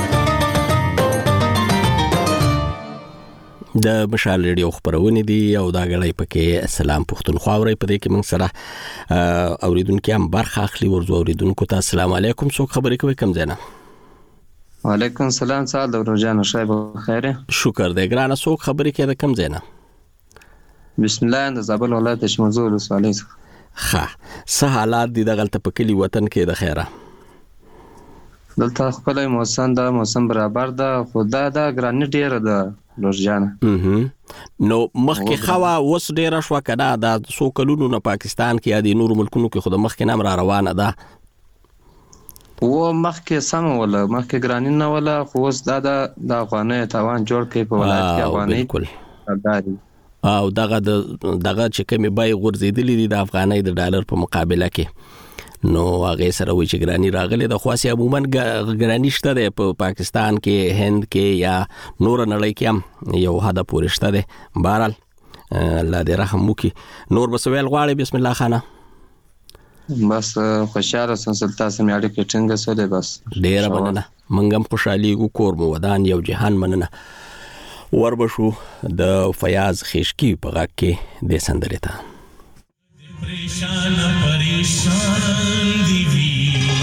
د مشال ریډیو خبرونه دي او دا غړي پکې سلام پښتونخوا ورې پدې کې موږ سره اوریدونکو هم برخه اخلي. ورزو اوریدونکو ته السلام علیکم. څوک خبرې کوي کوم ځای نه؟ وعلیکم السلام. سعد دروجان شایب خیره. شکر دې ګرانه. څوک خبرې کوي د کوم ځای نه؟ بسم الله. د زابل ولایت شمزور ولسوالۍ څخه. ښه څه حالات دي دغلته په کلی وطن کې د خیره؟ دلته خپل موسم دا موسم برابر ده، خو دا د ګرانیټ ډیره ده لورجان. نو مخکې خوا وس ډیره شو کنه د څو کلونو نه پاکستان کې یا د نور ملکونو کې خود مخکې نام را روانه ده. و مخکې سم ولا مخکې ګرانیټ نه ولا، خو اوس دا د افغاني تاوان جوړ کې په ولایت کې افغاني بالکل او دغه دغه چې کومې بای غورځېدلې دي د افغاني د ډالر په مقابله کې، نو هغه سره وی چې ګرانی راغله د خاصه عموما ګرانی شته د پاکستان کې، هند کې یا نور نړۍ کې هم یو حد پورې شته ده. بهرحال الله دې رحم وکي. نور بسویل غواړي بسم الله خانه. بس خوشاله سنسلتا سمې اړیکې څنګه سره بس ډیر مننه. منګم خوشحالي کو کور مو ودان یو جهان مننه. وربشو د فیاض خشکی په غږ کې د سندرې ته پریشان پریشان دیوی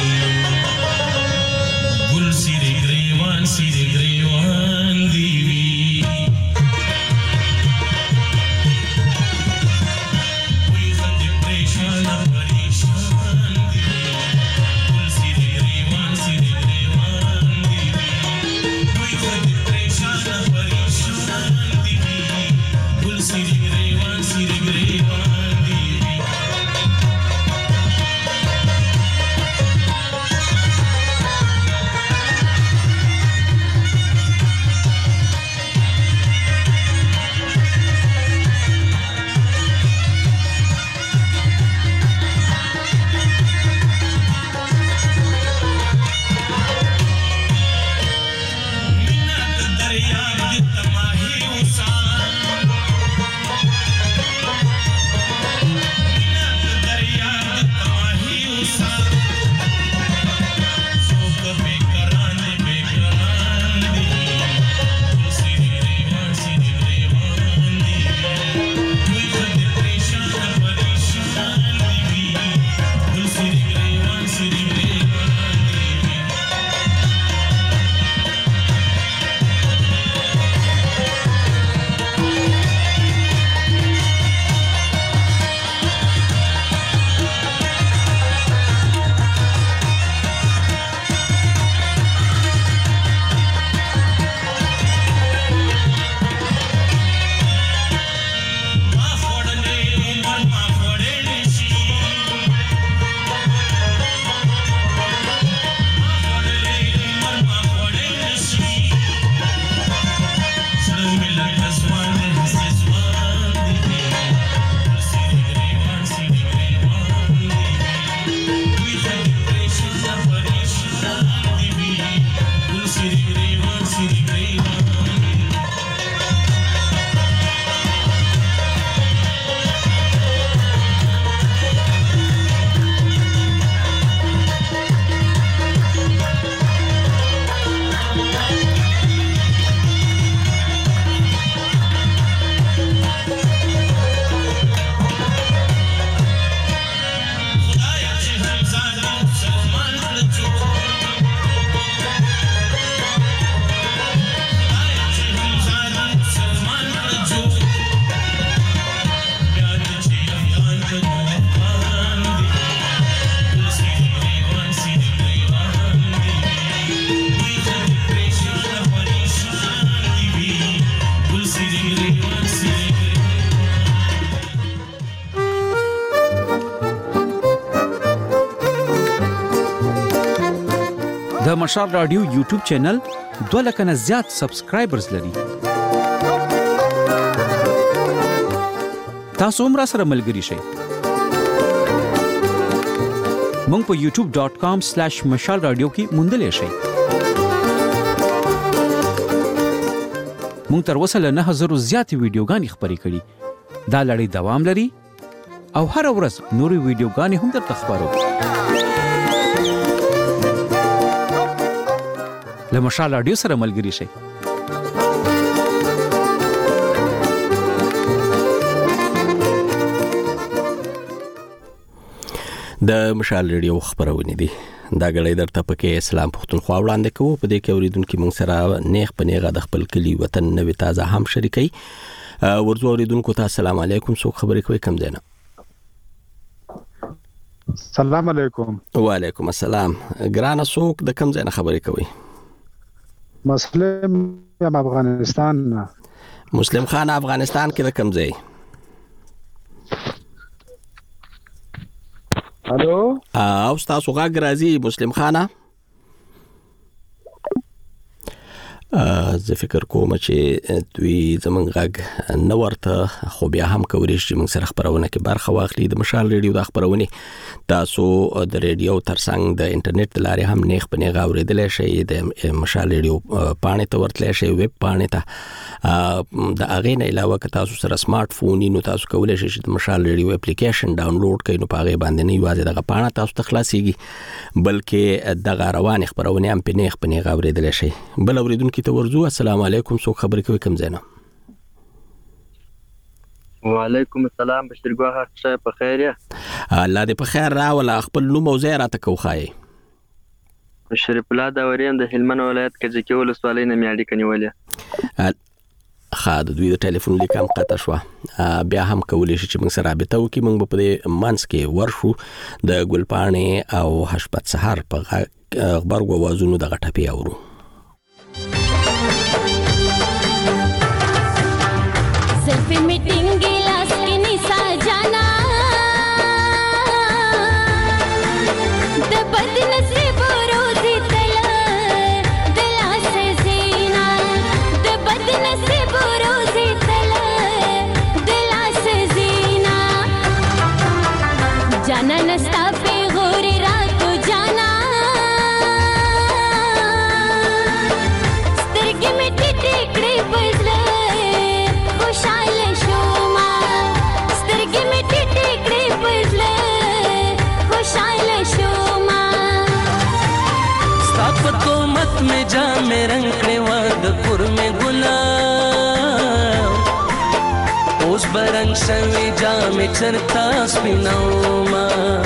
گل سیر گریوان سیر گریوان دیوی وی خد پریشان پریشان دیوی گل سیر گریوان سیر گریوان دیوی وی خد پریشان پریشان دیوی گل سیر گریوان سیر گریوان د مشال رادیو یوټیوب چینل دوه لک نه زیات سبسکرایبرز لري. تاسو هم راسره ملګري شئ. مونږ په یوټیوب ډاٹ کام سلیش مشال رادیو کې موندلی شئ. مونږ تر اوسه له نه هزارو زیاتې ویډیوګانې خپرې کړي. دا لړۍ دوام لري او هر ورځ نورې ویډیوګانې هم درته خپرو. له مشال رادیو سره ملګري شئ. د مشال رادیو خبرونه دي. دا غړې درته پکې اسلام پښتونخوا وړاندې کوو. په دې کې اوریدونکو موږ سره نیغ په نیغه د خپل کلی وطن نوې تازه هم شریکي. ورځو اوریدونکو ته السلام علیکم. څوک خبرې کوي کوم ځای نه؟ السلام علیکم. وعلیکم السلام. ګرانه څوک د کوم ځای نه خبرې کوي؟ مسلم یم افغانستان. مسلم خان افغانستان کې د کوم ځای؟ الو او تاسو غږ راځي مسلم خانه؟ زه فکر کوم چې دوی زمونږ غږ نه ورته، خو بیا هم کولی شي موږ سره خبرونه کې برخه واخلي. د مشال ریډیو د خبرونه تاسو د ریډیو ترڅنګ د انټرنیټ د لارې هم نیغ په نیغه اوریدلی شئ. د مشال ریډیو پاڼې ته ورتلی شئ، ویب پاڼې ته. د هغې نه علاوه که تاسو سره سمارټ فون وي نو تاسو کولی شئ چې د مشال ریډیو اپلیکیشن ډاونلوډ کړئ. نو په هغې باندې نه یوازې دغه پاڼه تاسو ته خلاصیږي بلکې دغه روانې خبرونې هم په نیغ په نیغه اوریدلی شئ. بل اوریدونکي ته ورځو. السلام علیکم. څوک خبرې کوي کوم ځای نه؟ وعلیکم السلام. بشیر ګوهر صاحب په خیر یې؟ الله دې په خیر راوله. خپل نوم او ځای راته کوخایې. شریف الله داوري یم د هلمند ولایت کجکي ولسوالۍ نه مې اړیکه نیولې. ښه، د دوی د ټلیفون لیک هم قطع شوه. بیا هم کولی شي چې موږ سره رابطه وکړي. موږ به په دې منځ کې ورشو د ګلپاڼې او حشمت سهار په غبرګو اوازونو دغه ټپې اورو. सेल्फी मीटिंग गिलास की निशा जाना द बदनसीब रोजी तला दिला से जीना द बदनसीब रोजी तला दिला से जीना जाना नस्ता पे गोरी रात को जाना स्तिरगी में टिकड़ी बजले खुशाल शोमा स्तिरगी में टिकड़ी बजले खुशाल शोमा स्ताप तो मत में जा में रंगने वादपुर में गुलाब उस बरंग सवे जा में चरता स्पिनाओमा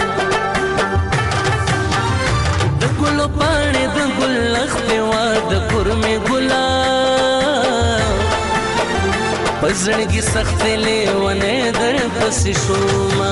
द गुलो पाने द गुल लखते वादपुर में गुलाब पजड़गी सख्ते ले वने दर पस शोमा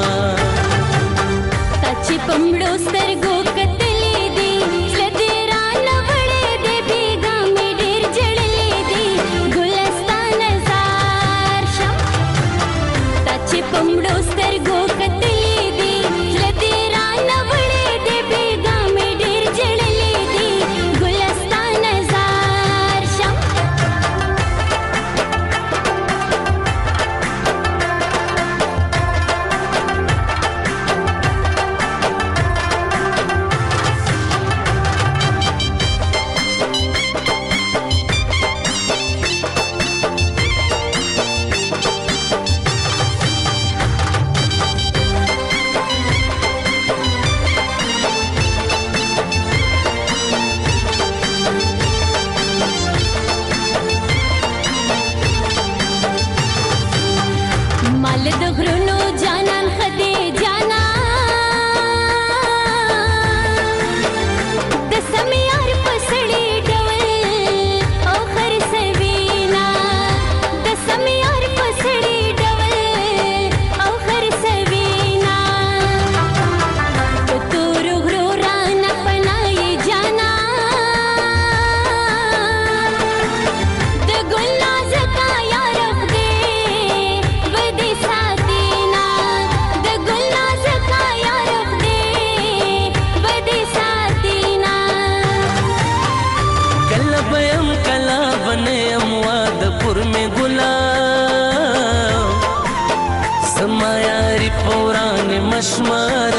ताची पमड़ो सरगो कतले दी लदेरा नवड़े दे बेगा में डेर जड़ले दी गुलस्तान जार शम ताची पमड़ो सरगो कतले दी लदेरा नवड़े दे बेगा में डेर जड़ले दी गुलस्तान जार शम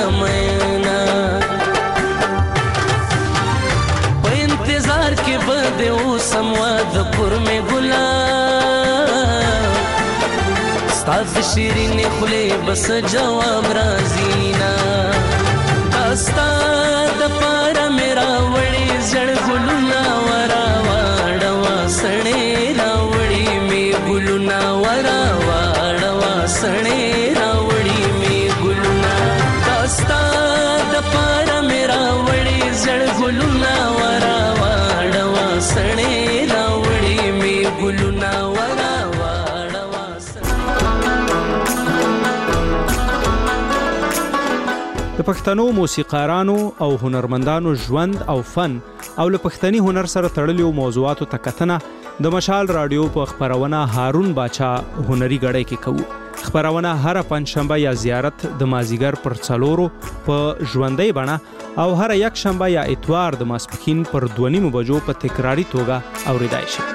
مینا په انتظار کې بده اوسم واد پر می ګلاب ستاد شیرین خله بس جواب رازینا استاد پر میرا وړي زړ ګلونا ورا واړوا سړې راوړي می ګلونا ورا واړوا سړې راوړي می ګلونا استاد پر میرا وړي زړ ګلونا ورا واړوا سړې راوړي می ګلونا ورا د پښتنو موسیقارانو او هنرمندانو ژوند او فن او له پښتني هنر سره تړلو موضوعاتو ته کتنه د مشال رادیو په خبرونه هارون باچا هنري غړې کې کوو. خبرونه هر پنځشنبه یا زیارت د مازیګر پر څلورو په ژوندۍ بڼه او هر یک شنبه یا اتوار د ماسپښین پر دوه نیمو بجو په تکراری توګه اوریدای شي.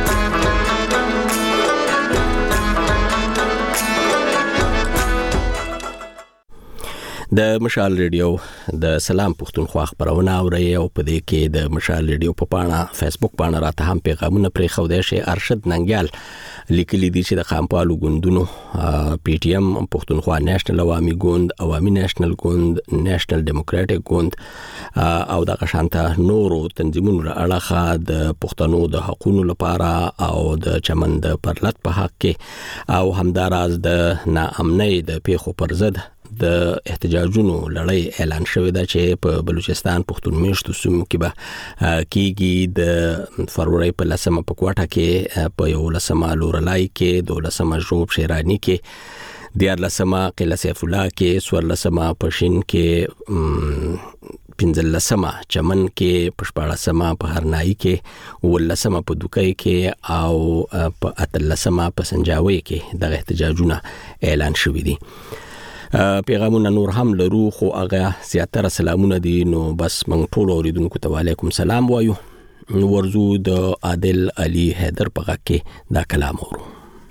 د مشال ریډیو د سلام پښتونخوا خبرونه اوري او په دې کې د مشال ریډیو په پاڼه فیسبوک پاڼه راته هم پیغامونه پرې خو دی شي. ارشد ننګیال لیکلي دي چې د خامپالو ګوندونو پی ټی ایم پښتونخوا نېشنل عوامي ګوند عوامي نېشنل ګوند نېشنل ډیموکراټک ګوند او د قشانته نورو تنظیمونو اړه د پښتنو د حقوقو لپاره او د چمن د پرلط په حق کې او همداراز د ناامنۍ د پیښو پر ضد د احتجاجونو لړۍ اعلان شوې ده چې په بلوچستان پښتون میشتو سیمو کې به کېږي. د فروری په لسمه په کوټه کې په یو لسمه لورلای کې د لسمه ژوب شیرانی کې دیار لسمه قلعه سیف الله کې سور لسمه پښین کې پنځل لسمه چمن کې پښپاړه سما په هرنای کې ول لسمه په دوکای کې او په اتل لسمه په سنجاوي کې د احتجاجونو اعلان شوې دي. پیغامونه نور هم لرو خو هغه زیاتره سلامونه دي نو بس موږ ټول اوریدونکو ته وعلیکم سلام وایو. ورزو د عادل علي حیدر په غږ کې دا کلام اورو.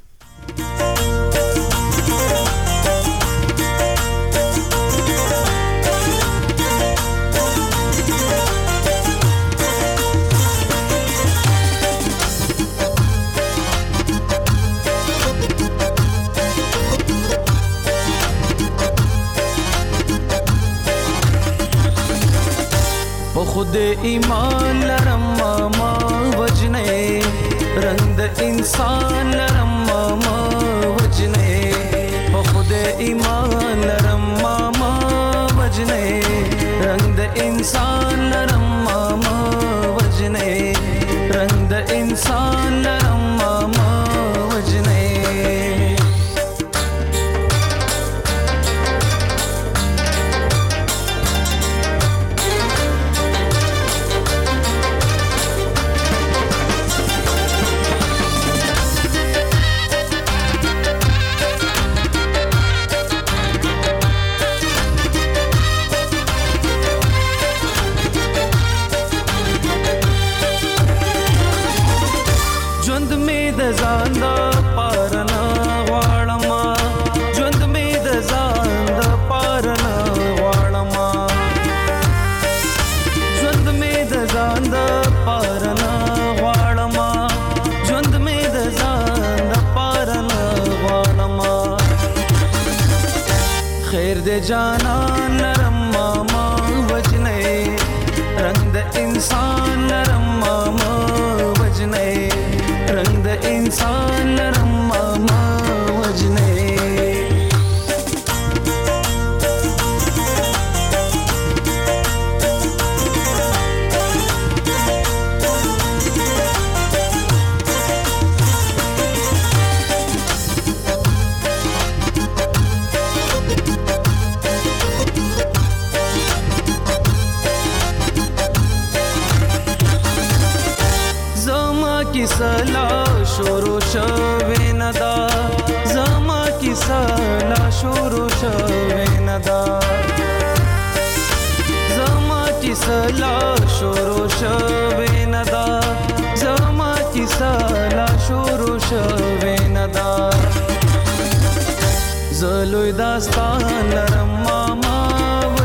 خود ایمان لرم ماما وجنے رنگ د انسان لرم ماما وجنے خود ایمان لرم ماما وجنے رنگ د انسان لرم ماما وجنے رنگ د انسان لرم ماما وجنے جانان لرم ماما وجنے رنگ د انسان لرم ماما وجنے رنگ د انسان لرم ماما وجنے سلا شورو شویندا زما کی سلا شورو شویندا زما کی سلا شورو شویندا زما کی سلا شورو شویندا زلوی داستان لرم ماما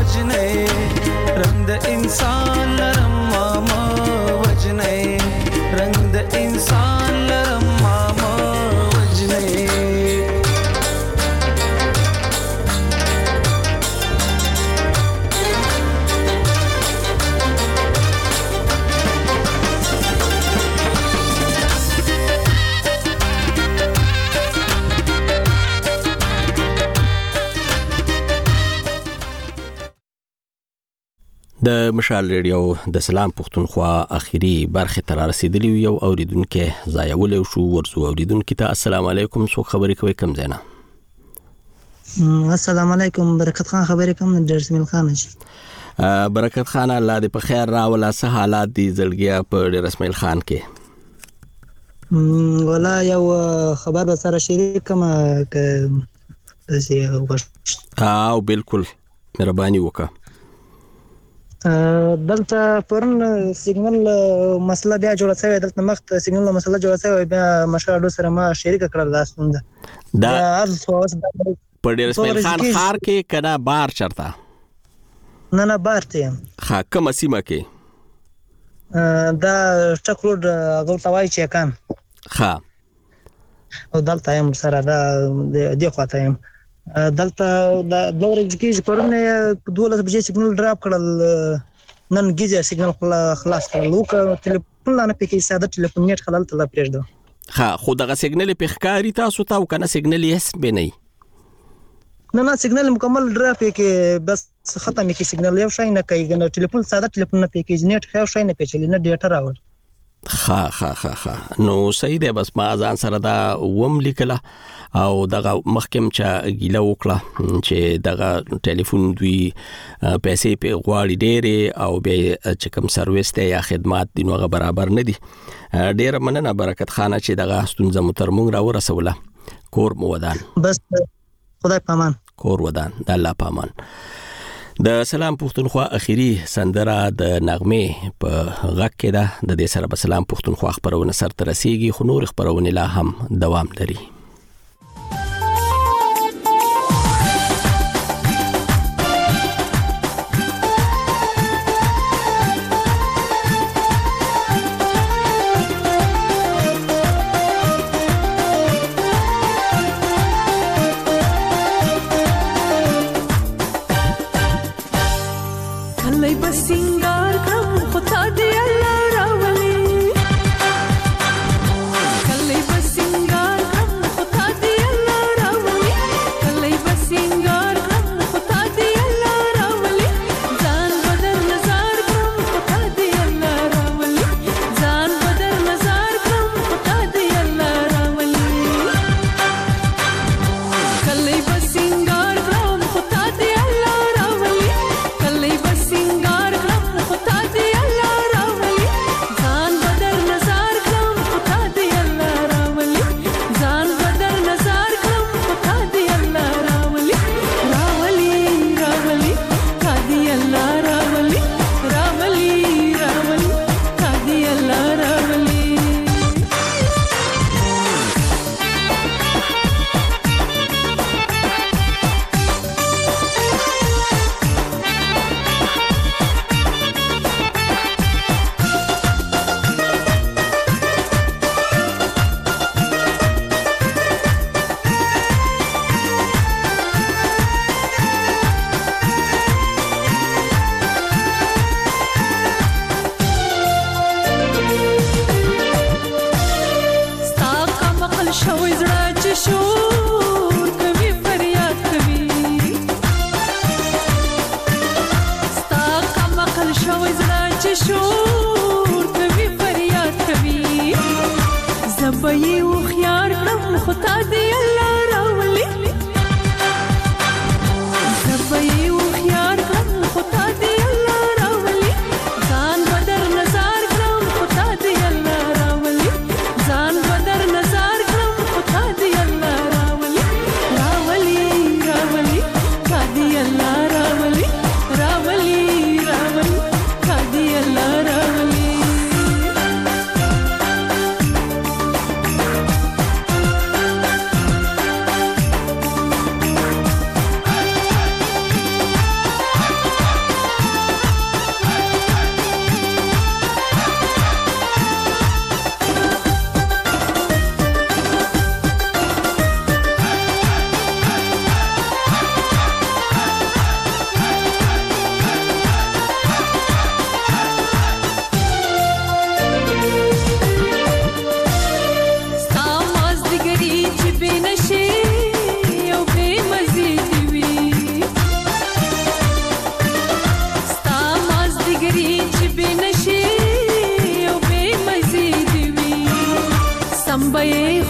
د مشال ریډیو د سلام پښتونخوا اخیری برخه تر رسیدلی یو اوریدونکو زایول شو ورسو اوریدونکو ته السلام علیکم سو خبرې کوي کم زینا السلام علیکم برکت خان خبرې کوم د جرسمیل خان برکت خان الله دې په خیر راولا سه حالات دي زړګیا په رسمیل خان کې ولا یو خبر سره شریک کما ک زه او بالکل مهرباني وکړه دلته پرن سیګنل مسله بیا جوړه شوې دلته مخت سیګنل مسله جوړه شوې بیا مشاهده سره ما شریک کړل لاستونده دا په ډیر اسماعیل خان خار کې کنا بار چرتا نه نه بار ته ها کوم سیمه کې دا ټک روډ غو توای چې کان ها او دلته هم سره دا د خواته هم دلته د دور کې پرونه دوله بجې سیګنل ډراپ کړل نن گیزه سیګنل خلاص کړل لوک ټلیفون نه پکې ساده ټلیفون نیټ خلل ته پرېږدو ها خو دغه سیګنل په ښکاری تاسو ته او کنه سیګنل یې به نه نه نه سیګنل مکمل ډراپ کې بس ختمه کې سیګنل یو شای نه کوي کنه ټلیفون ساده ټلیفون نه پکې نیټ خو شای نه پېچلی نه ډیټا راوړ خا خا خا خا نو صحیح دی بس ما ځان سره دا وم لیکله او دغه محکم چې ګیله وکړه چې دغه ټلیفون دوی پیسې په غواړي ډېرې او به چې کوم سرویس ته یا خدمات دی نوغه برابر نه دي ډېر مننه برکت خانه چې دغه ستونزه مو تر مونږ را ورسوله کور مو ودان بس خدای پامان کور ودان د الله پامان د سلام پښتونخوا اخیری سندره د نغمه په غږ کې ده د دې سره په سلام پښتونخوا خبرونه سر تر رسیدي خو نور خبرونه لا هم دوام لري به